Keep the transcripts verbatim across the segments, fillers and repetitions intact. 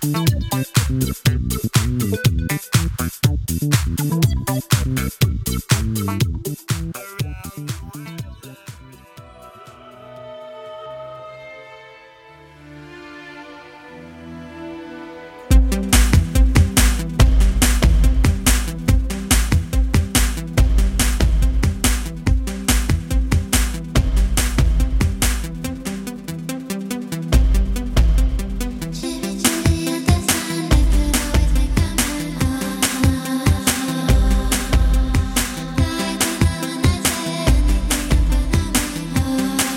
「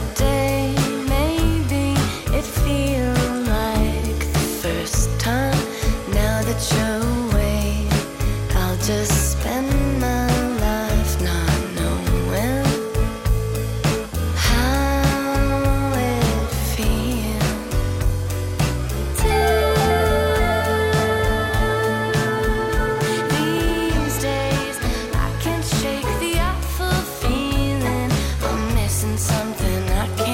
day, maybe it feels like the first time. Now that you're away, I'll just spend my life not knowing how it feels. These days, I can't shake the awful feeling. I'm missing something I can't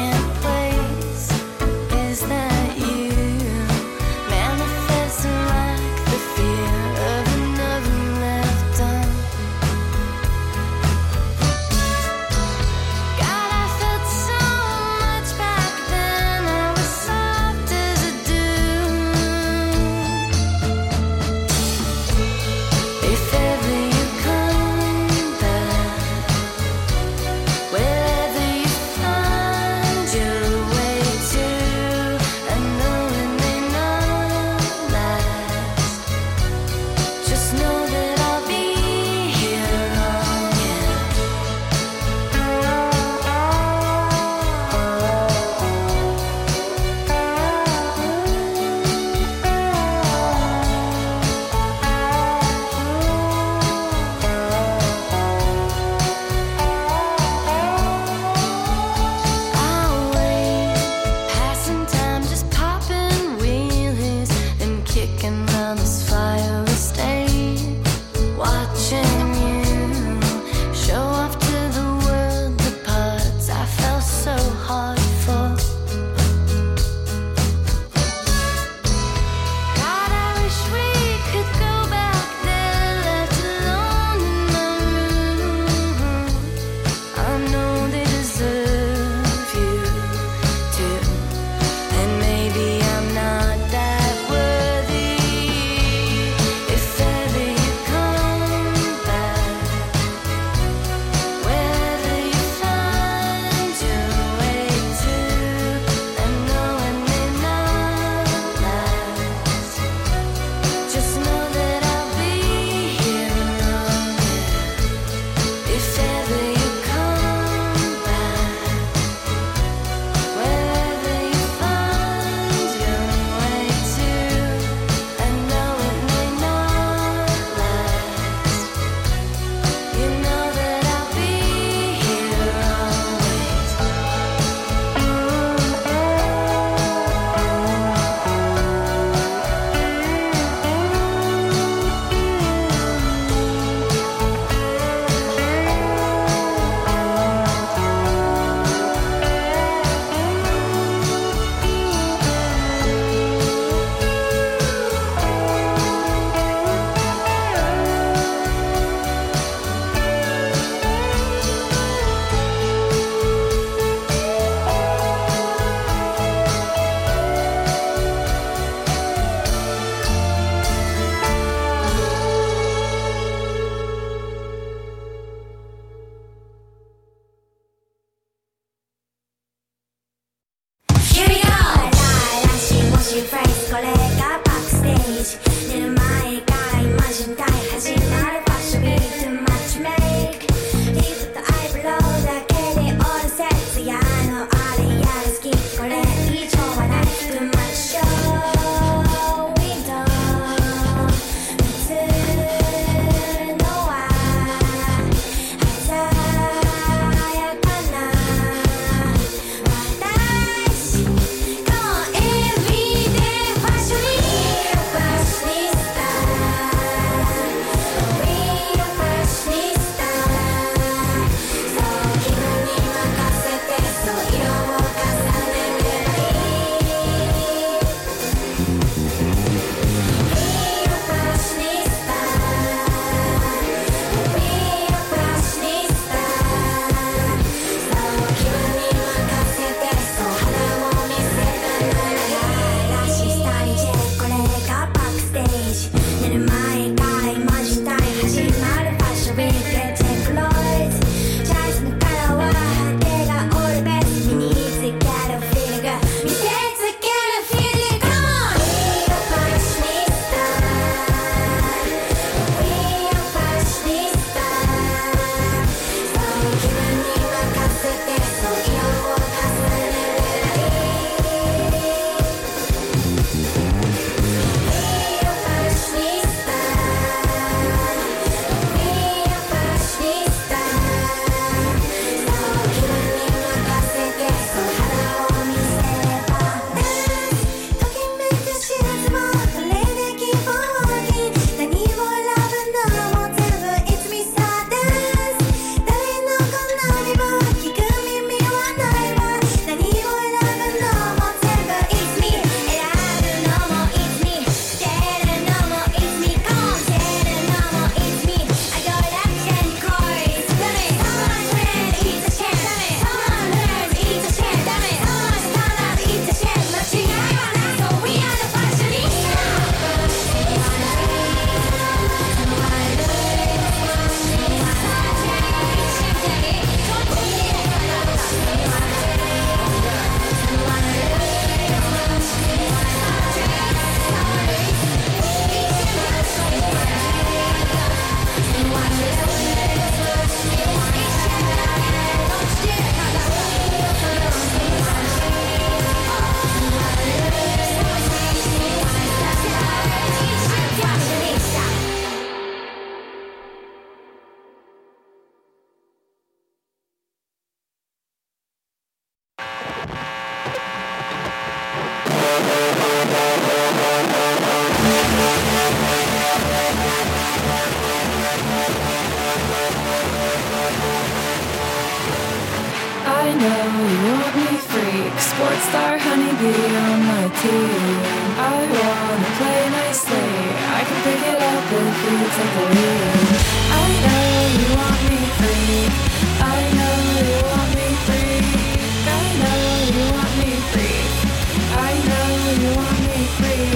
take the lead. I know you want me free. I know you want me free. I know you want me free. I know you want me free.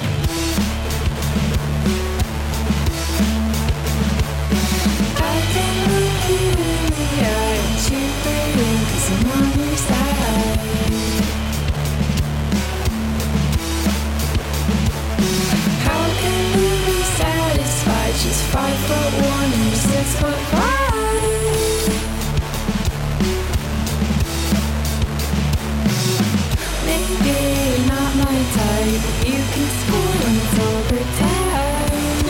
I can look you in the eye and cheer for you, 'cause I'm on your side. How can we be satisfied? She's five foot one and you're six foot five. Maybe you're not my type, but you can score when it's overtime.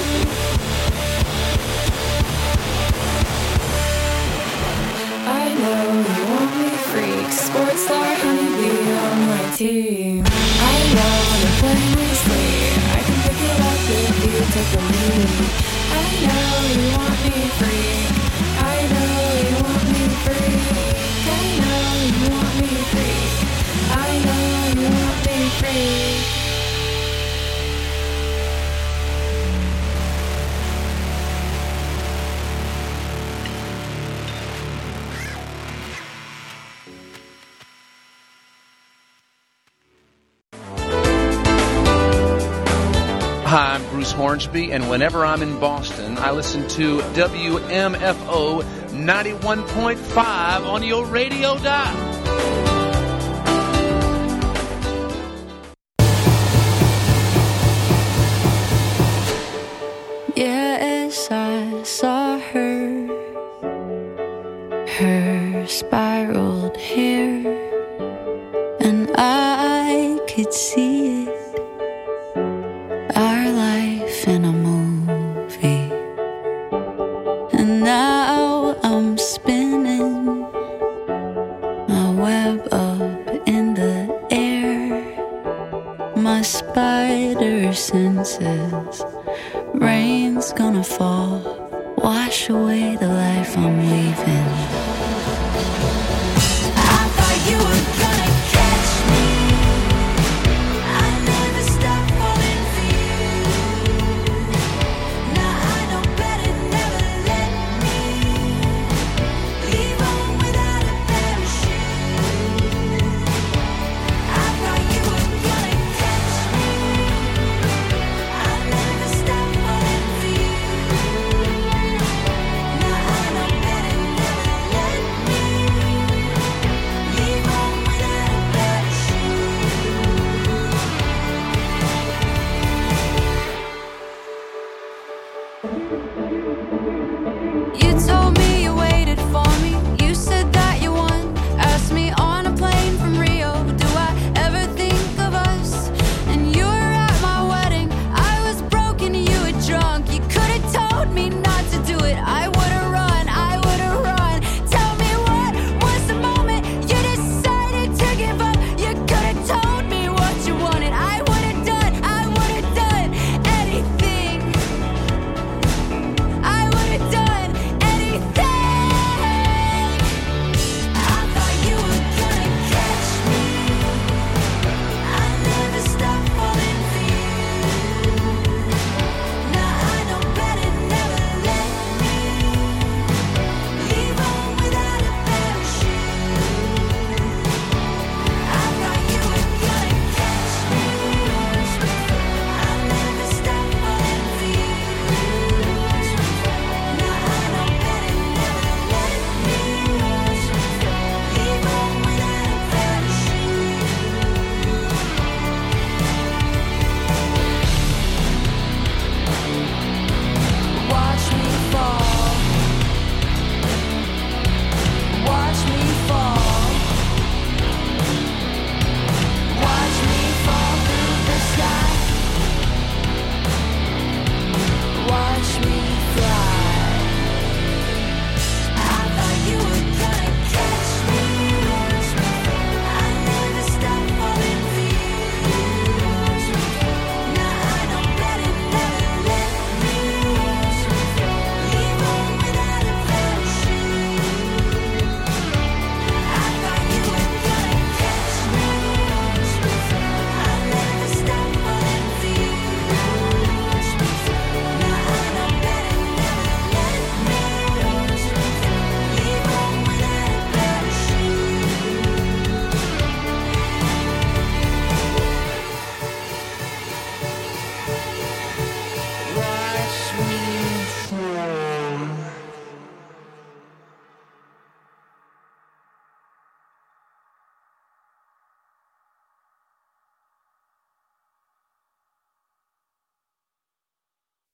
I know you want me freak, sports star honeybee on my team. I know to play nicely, I can pick it up if you take the lead. I know you want me free. I know you want me free. I know you want me free. I know you want me free. Hi, I'm Bruce Hornsby, and whenever I'm in Boston, I listen to W M F O ninety-one point five on your radio dial. Yes, I saw her, her spiraled hair, and I could see it. Our life in a movie, and now I'm spinning my web up in the air. My spider senses, rain's gonna fall, wash away the life I'm weaving. I thought you were gonna catch me. I never stopped falling for you. Now I know better, never let me leave home without a parachute. I thought you were gonna catch me. I never stopped falling for you. Now I know better, never let me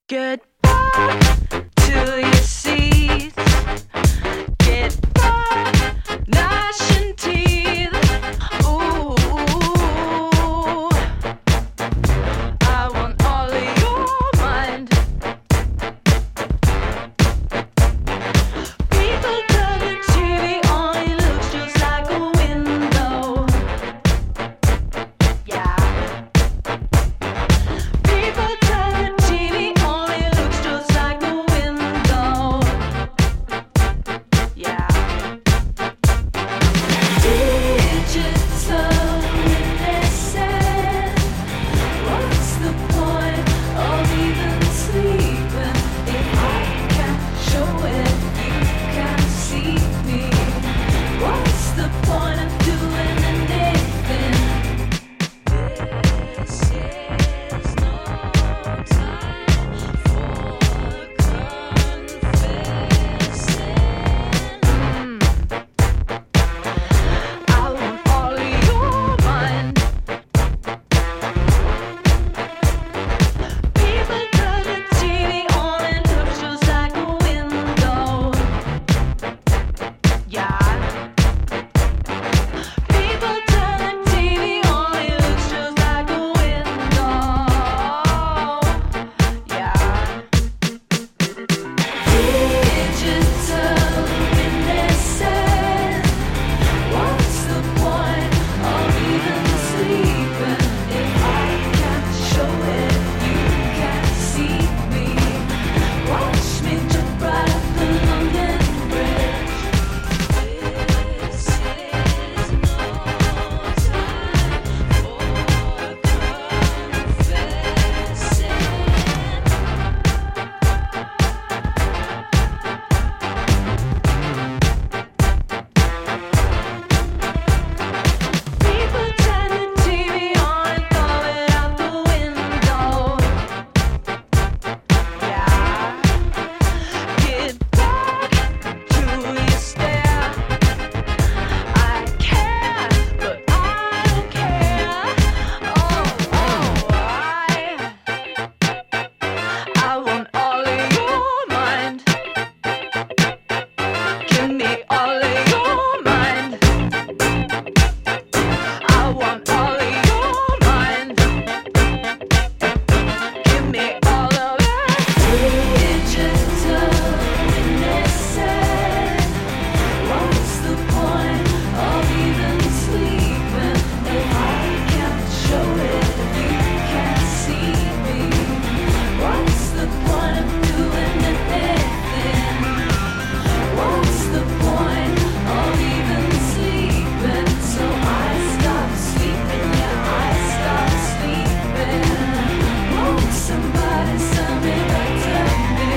Get back to your seats. Get back, gnashing teeth. Ooh, I want all of your mind. People turn the T V on, it looks just like a window. Yeah. People turn the T V on, it looks just like a window. Yeah. Digital innocent. What's the point of even sleeping if I can't show it? You can't see me. What's the point of doing anything? This is no time for confessing. I want all of your mind. People turn the T V on, it looks just like a window. Yeah. People turn the T V on, it looks just like a window. Yeah. Digital innocent. What's the point of even sleeping if I can't show it? You can't see me. Watch me jump right up the London Bridge. This is no time for confessing. People turn the T V on and throw it out the window. Yeah. Get back to your stare. I care, but I don't care. Oh, oh, I, I want all of your mind. Give me all of your mind. I want all of your mind. Give me all of it. Digital innocent. What's the point of even sleeping if I can't show it? You can't see me. What's the point of doing anything? What's the point of even sleeping? So I stop sleeping, yeah, I stop sleeping. Won't somebody send me back to me?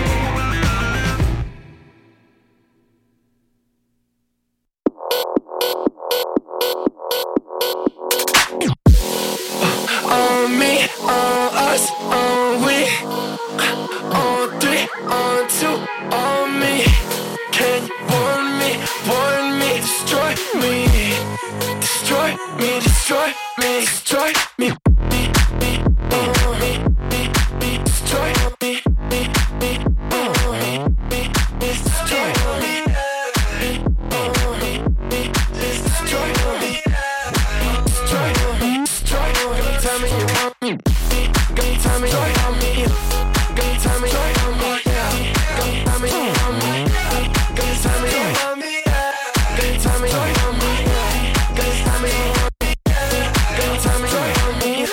On me, on us, on we, on three, on two, on me. Can you warn me, warn me, destroy me, destroy me, destroy me, destroy me, me, me, uh, me, me, me, destroy me, me, me, uh, me, me, me, destroy me, me, uh, me, me, destroy me, destroy me, destroy me. Gonna tell me you want me, gonna tell me you want me, gonna tell me you want me, gonna tell me you want me, gonna tell me you want me, gonna tell me you want me, gonna tell me you want me, gonna tell me you want me.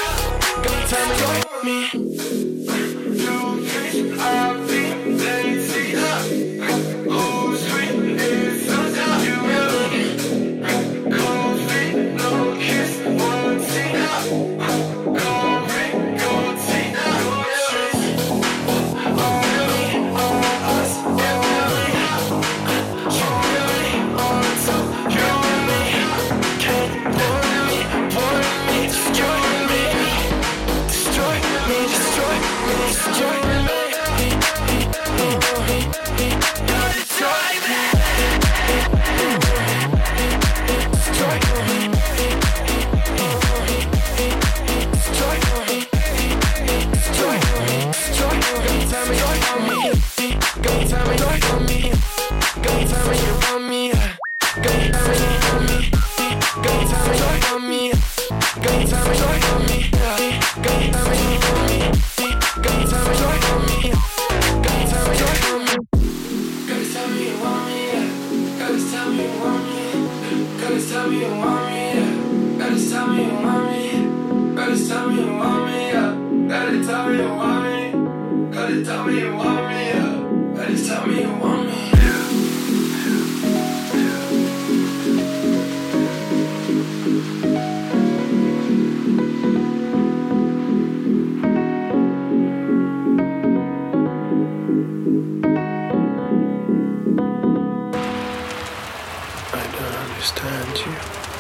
I don't understand you.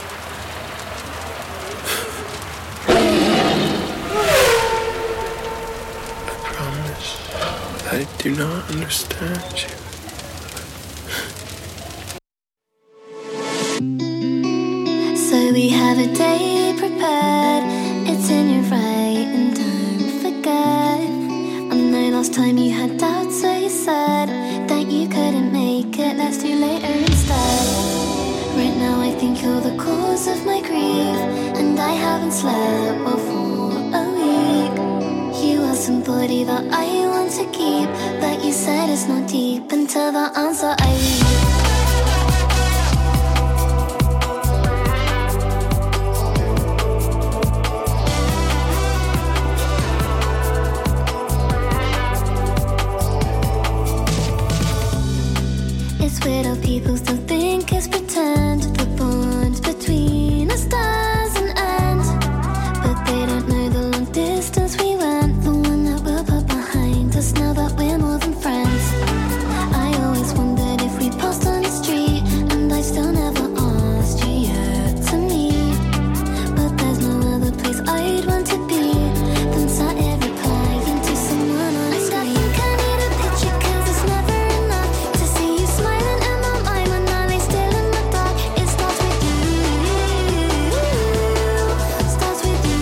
I promise I do not understand you. So we have a day prepared. It's in your right, and don't forget. I know last time you had doubts, so you said that you couldn't make it. Let's do later instead. Right now I think you're the cause of my grief, and I haven't slept well for a week. You are somebody that I want to keep, but you said it's not deep until the answer I read. It's weird how people still think it's pretend. The bond between us doesn't end, but they don't know the long distance we went, the one that we'll put behind us now that we're more than friends. I always wondered if we passed on the street, and I still never asked you yet to meet. But there's no other place I'd want to be than sat here replying to someone on a screen. I think I need a picture 'cause it's never enough to see you smiling in my mind when I lay still in the dark. It starts with you, starts with you.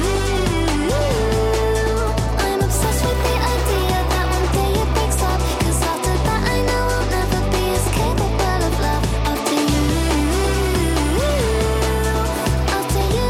I'm obsessed with the idea that one day it breaks up, 'cause after that I know I'll never be as capable of love after you, after you.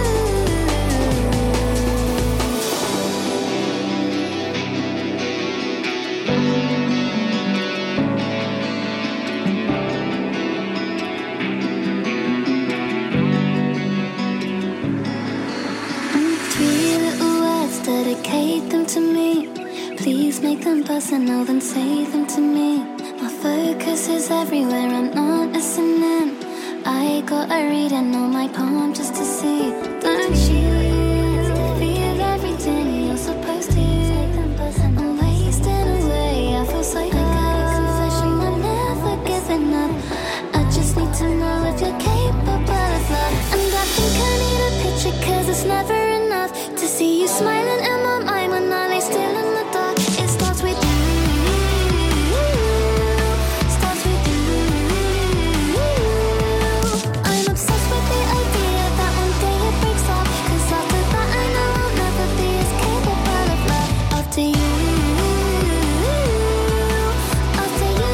Three little words, dedicate them to me. Please make them personal, then say them to me. My focus is everywhere, I'm not listening. I got a reading on my palm just to see. Don't you feel everything you're supposed to? I'm wasting away, I feel so bad. I got a confession, I'm never giving up. I just need to know if you're capable of love. And I think I need a picture 'cause it's never enough to see you smiling in my mind when I lay still in the dark. It starts with you, starts with you. I'm obsessed with the idea that one day it breaks up, 'cause after that I know I'll never be as capable of love after you, after you.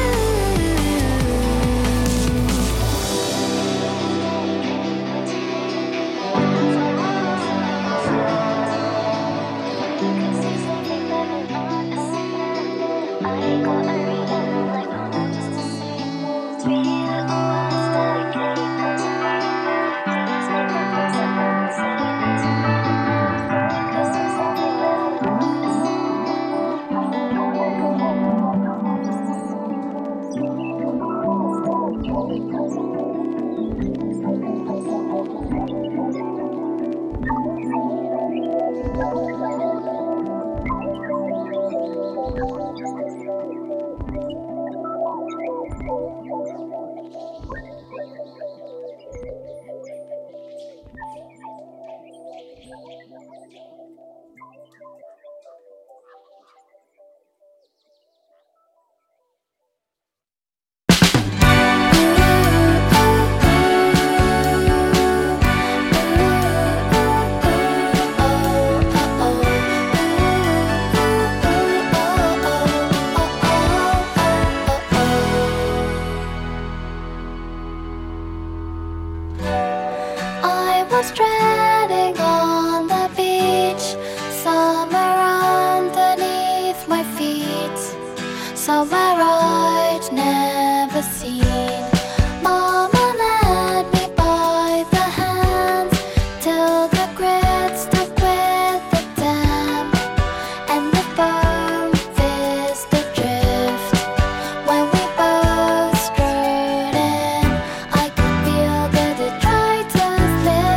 Stranding on the beach, somewhere underneath my feet, somewhere I'd never seen. Mama led me by the hand till the grid stuck with the dam, and the foam fizzed adrift. When we both strode in, I could feel that it tried to slip.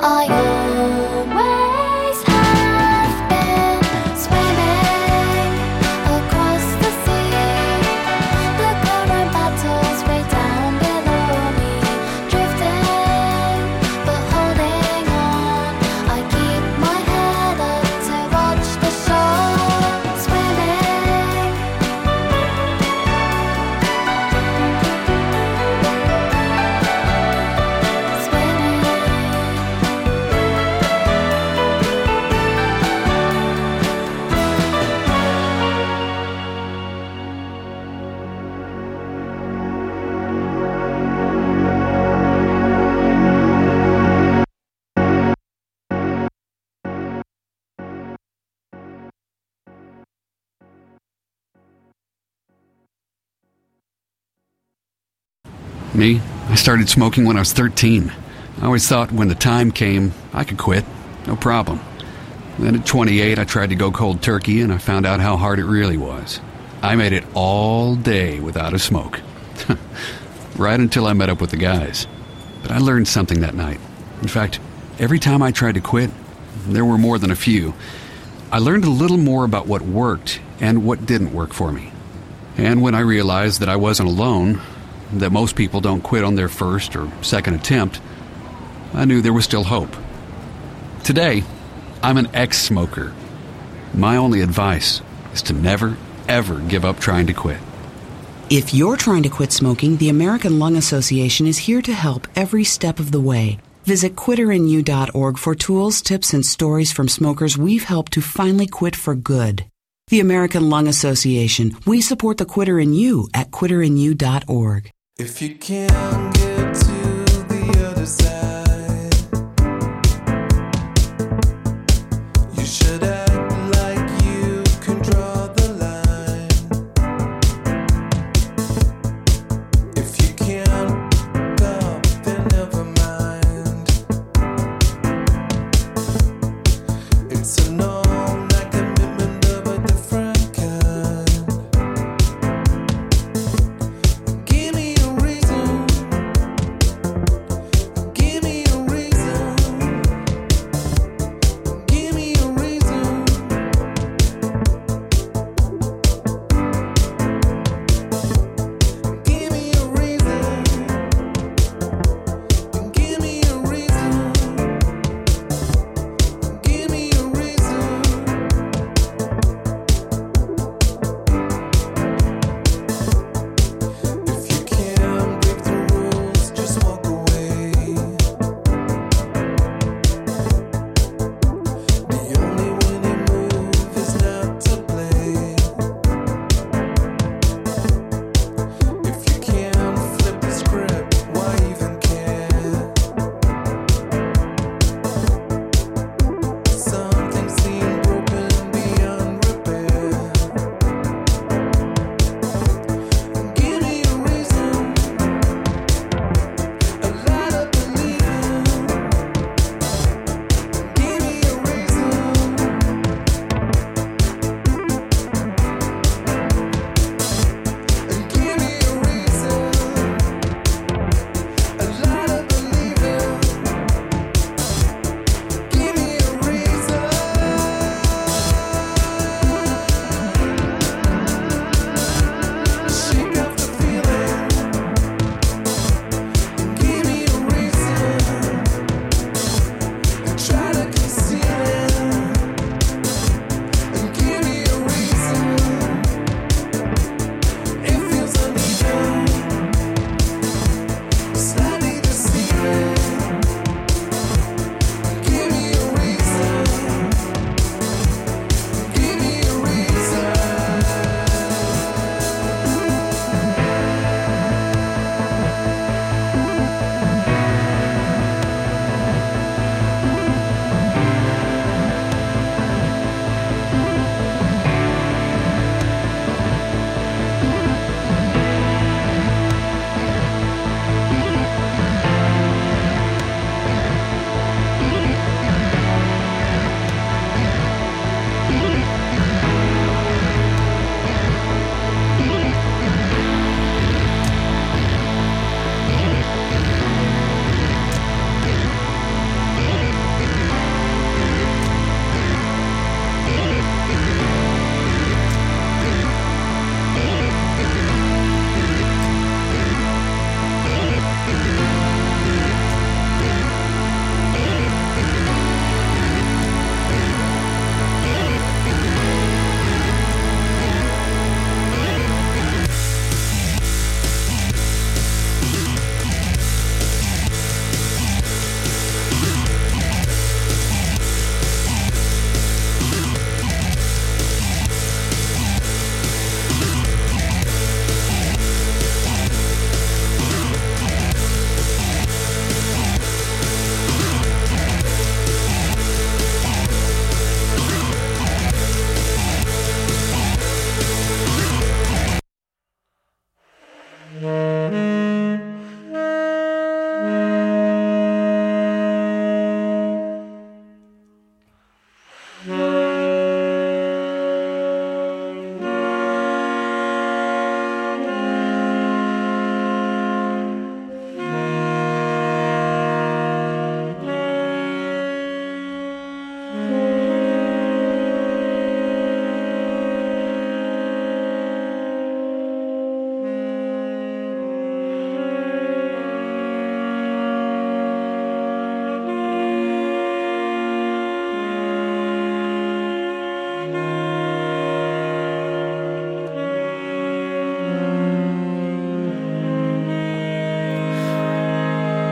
I always have been swimming across the sea. The current battles way down below me, drifting but holding on. I keep my head up to watch the shore. Swimming, Me? I started smoking when I was thirteen. I always thought when the time came, I could quit. No problem. Then at twenty-eight, I tried to go cold turkey, and I found out how hard it really was. I made it all day without a smoke. Right until I met up with the guys. But I learned something that night. In fact, every time I tried to quit, there were more than a few, I learned a little more about what worked and what didn't work for me. And when I realized that I wasn't alone, that most people don't quit on their first or second attempt, I knew there was still hope. Today, I'm an ex-smoker. My only advice is to never, ever give up trying to quit. If you're trying to quit smoking, the American Lung Association is here to help every step of the way. Visit quitter in you dot org for tools, tips, and stories from smokers we've helped to finally quit for good. The American Lung Association. We support the Quitter in You at quitter in you dot org. If you can't get to the other side, you should act like you can draw the line. If you can't stop, then never mind. It's a long night commitment of a different kind. Give me a reason. Give me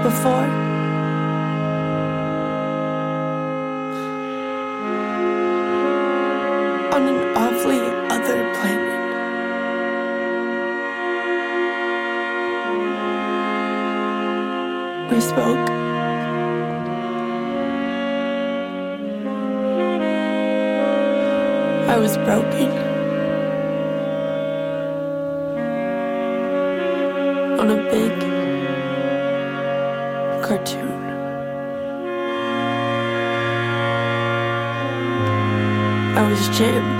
before. On an awfully other planet. We spoke. I was broken. On a big cartoon. I was jammed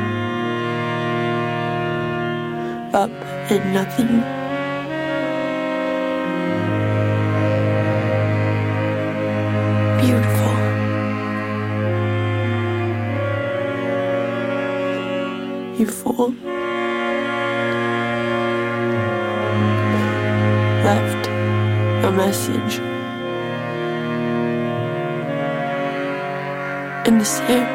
up in nothing. Beautiful. You fool. Left a message in the sand.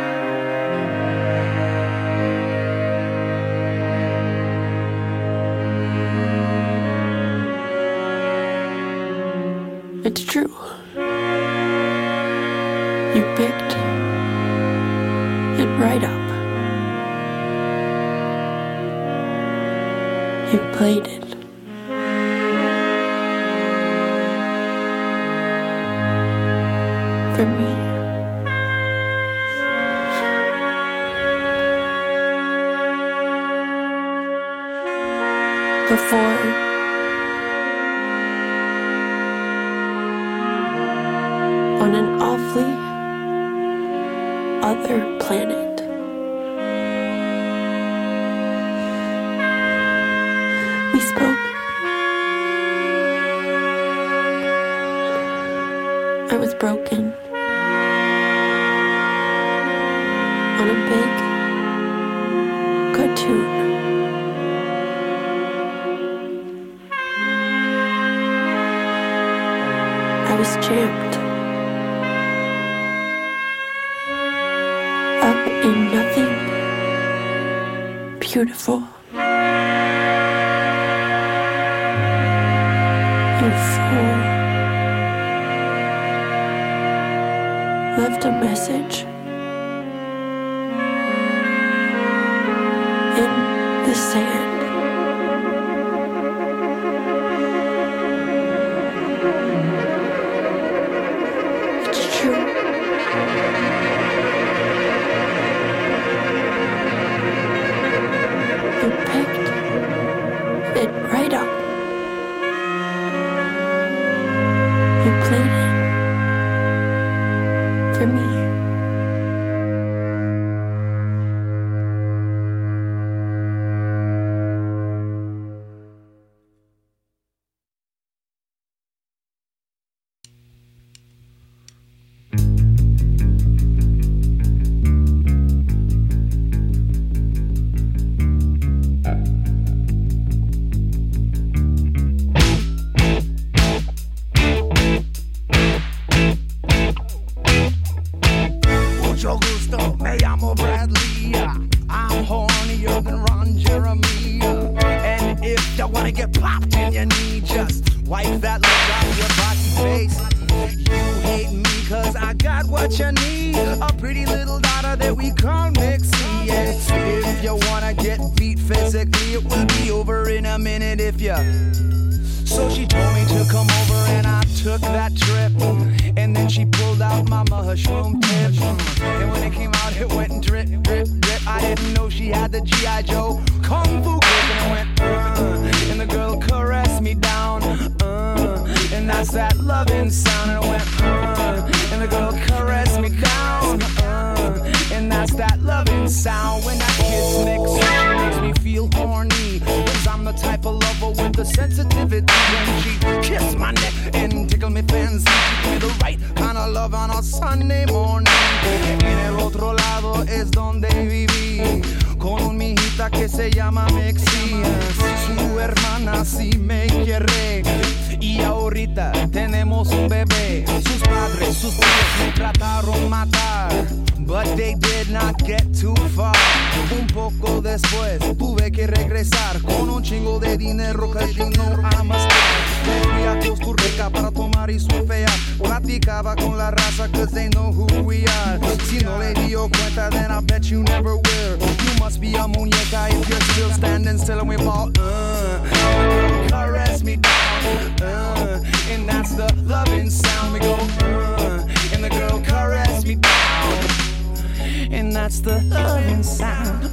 It's true. You picked it right up. You played it. For me. Before on an awfully other planet. We spoke. I was broken. On a big cartoon. I was jammed up in nothing. Beautiful. You fool. Left a message in the sand. It's true. You picked it right up. You played it for me. Mucho gusto, me llamo Bradley. I'm hornier than Ron Jeremy. And if you wanna get popped in your knee, just wipe that look off your bossy face. You hate me cause I got what you need, a pretty little daughter that we call Mixie. And if you wanna get beat physically, it will be over in a minute if you. So she told me to come over and I took that trip. And then she pulled out my mushroom tip. And when it came out, it went drip, drip, drip. I didn't know she had the G I Joe Kung Fu grip. And it went, uh, and the girl caressed me down, uh, and that's that loving sound. And it went, uh, and the girl caressed me down, uh, and that's that loving sound. When that kiss mixes, she makes me feel horny. Cause I'm the type of lover with the sensitivity. When she kissed my neck and tickled me fancy, she gave me the right kind of love on a Sunday morning. En el otro lado es donde viví, con un mijita que se llama Mexi. Su hermana sí me quiere, y ahorita tenemos un bebé. Sus padres, sus tíos me trataron matar, but they did not get too far. Un poco después tuve que regresar con un chingo de dinero, cause you know I'm a star. Me fui a Costa Rica para y son feas. Platicaba con la raza cause they know who we are. Si no le dio cuenta, then I bet you never will. You must be a muñeca if you're still standing still and we ball. Uh, caress me down. Uh, and that's the loving sound. We go, uh, and the girl caress me down. And that's the loving sound.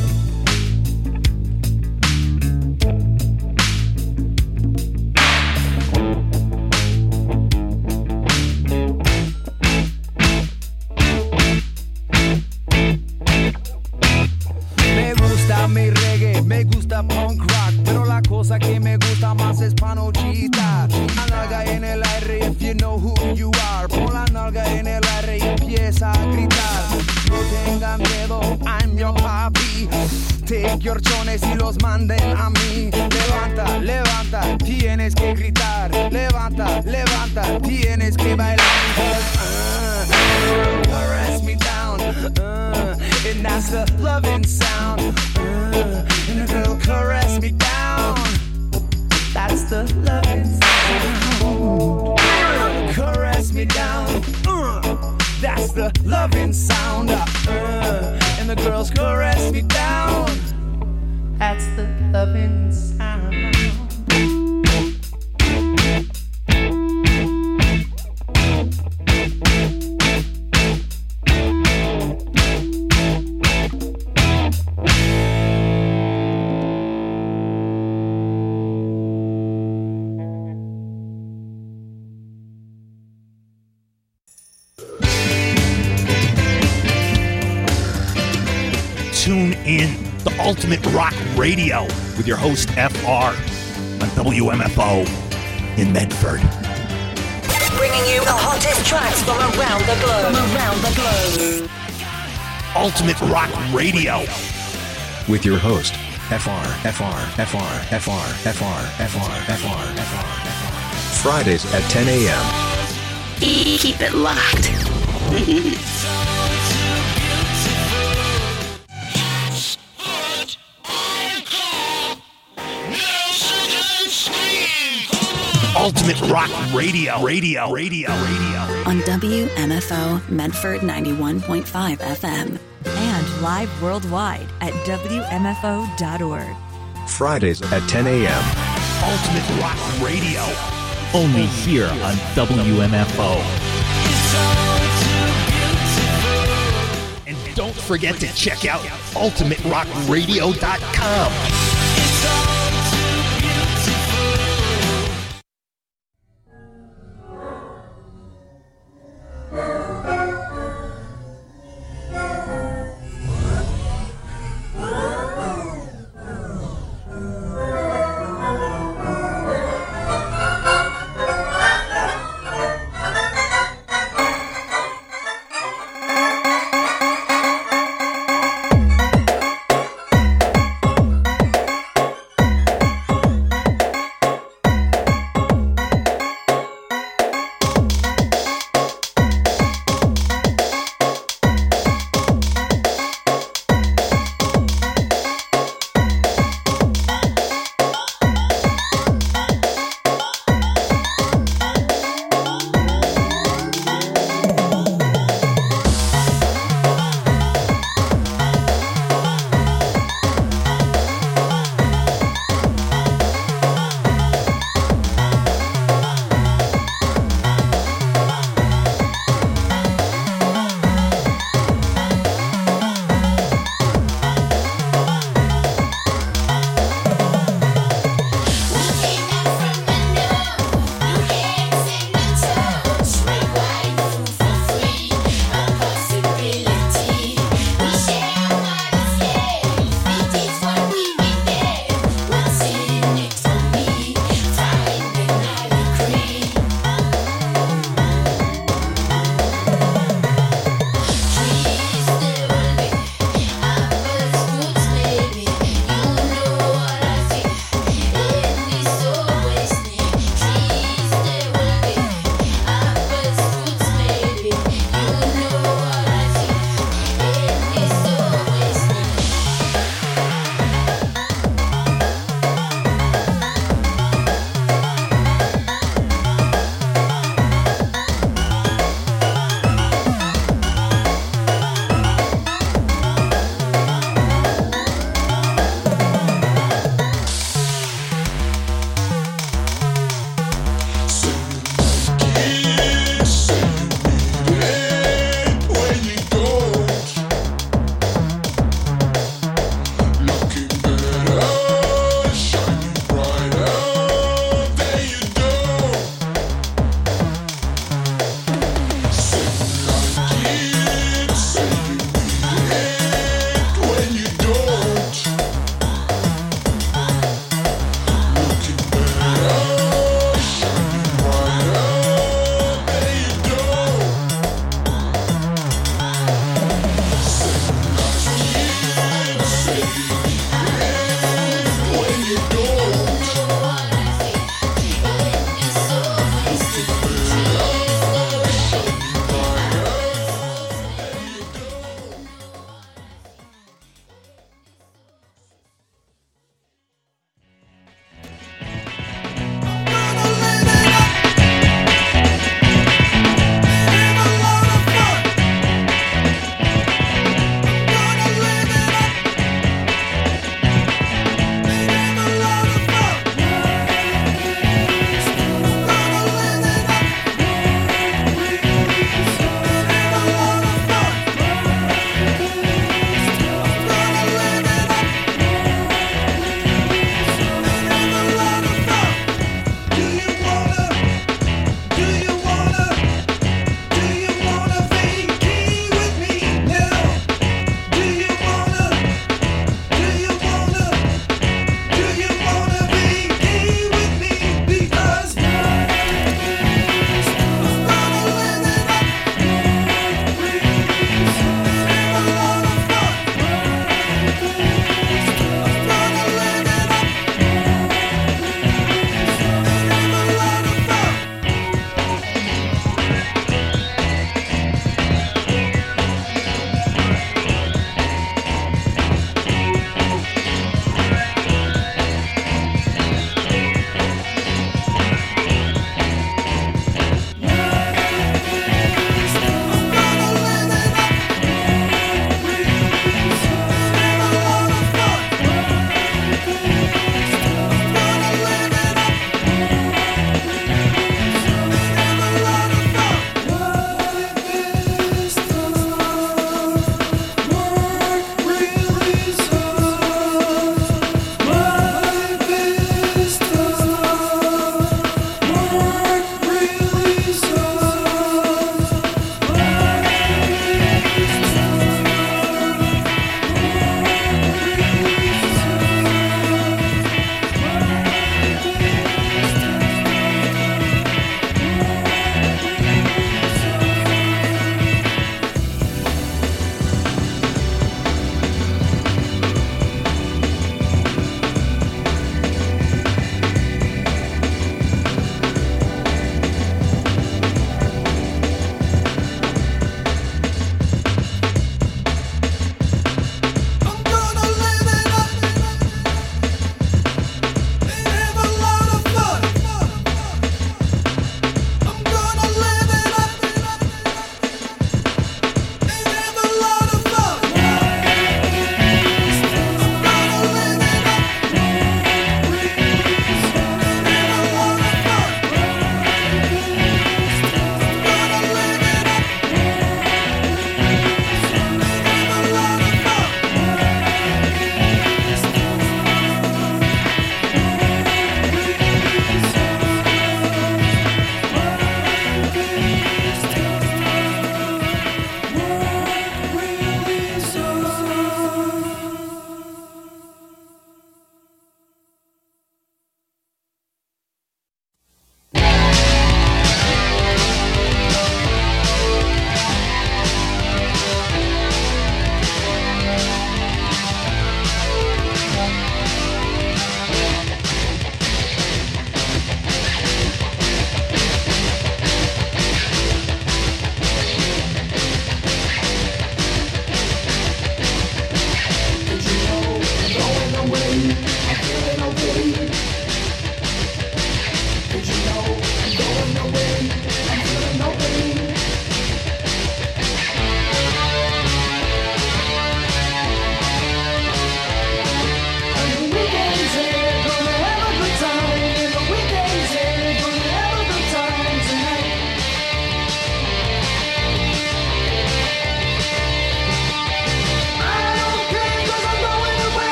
Mi reggae, me gusta punk rock, pero la cosa que me gusta más es panochita. La nalga en el aire, if you know who you are. Pon la nalga en el aire y empieza a gritar. No tenga miedo, I'm your papi. Take your chones y los manden a mí. Levanta, levanta, tienes que gritar. Levanta, levanta, tienes que bailar. Uh, caress me down, uh, and that's the loving sound. Uh, and the girl caress me down. That's the loving sound. Caress me down. Uh, that's the loving sound. Uh, and the girls caress me down. That's the loving sound. Tune in the Ultimate Rock Radio with your host F R on W M F O in Medford. Bringing you the hottest tracks from around the globe. From around the globe. Ultimate Rock Radio with your host F R, F R, F R, F R, F R, F R, F R, F R, F R. Fridays at ten a.m. Keep it locked. Ultimate Rock Radio, Radio, Radio, Radio. On W M F O Medford ninety-one point five F M. And live worldwide at W M F O dot org. Fridays at ten a.m. Ultimate Rock Radio. Only here on W M F O. And don't forget to check out ultimate rock radio dot com.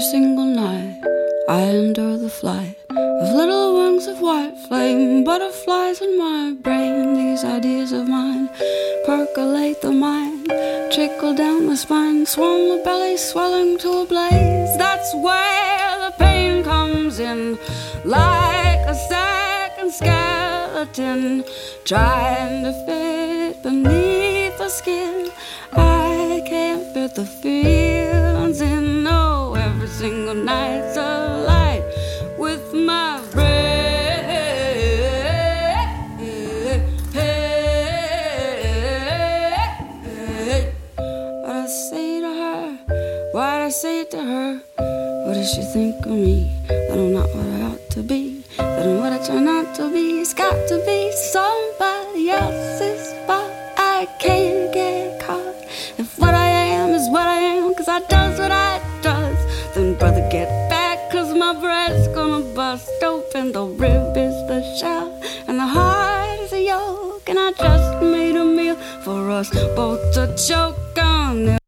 single night I endure the flight of little wings of white flame, butterflies in my brain. These ideas of mine percolate the mind, trickle down the spine, swirl the belly, swelling to a blaze. That's where the pain comes in, like a second skeleton trying to fit beneath the skin. I can't fit the feelings in. No, every single night's a light with my breath. What I say to her, what I say to her, what does she think of me? That I'm not what I ought to be, that I'm what I try not to be. It's got to be somebody else's fault. I can't get caught. If what I am is what I am, cause I does what I does, then brother get back, cause my breast's gonna bust open. The rib is the shell and the heart is a yolk, and I just made a meal for us both to choke on it.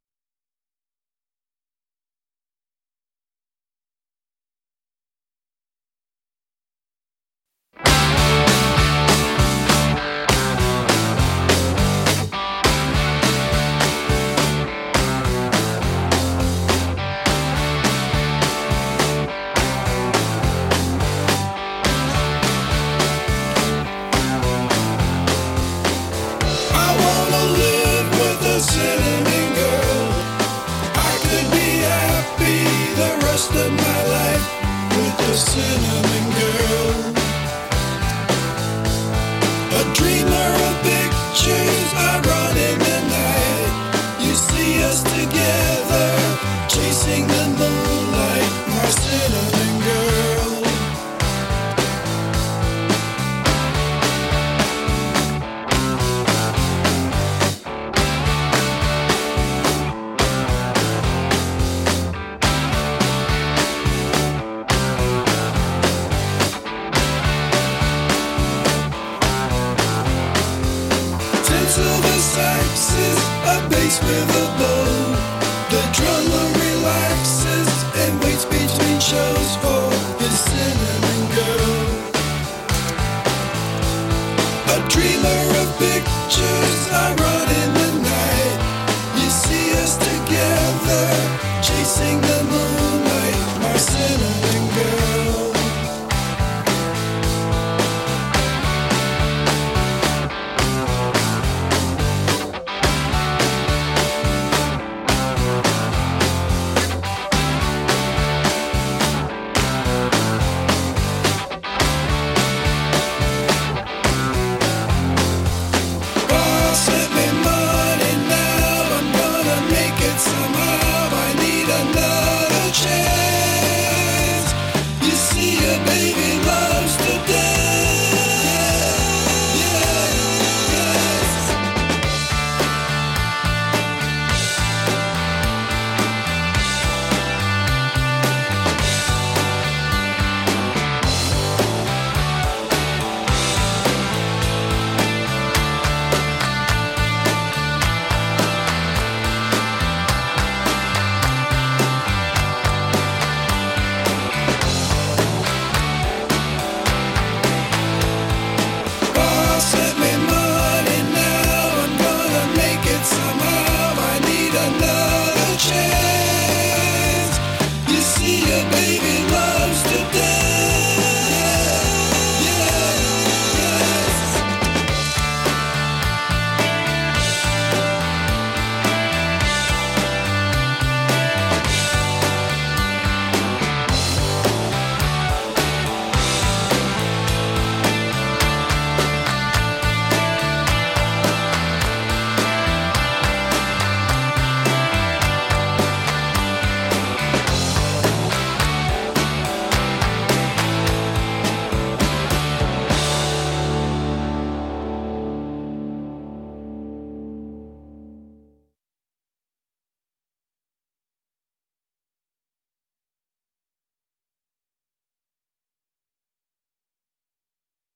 Dreamer of pictures, I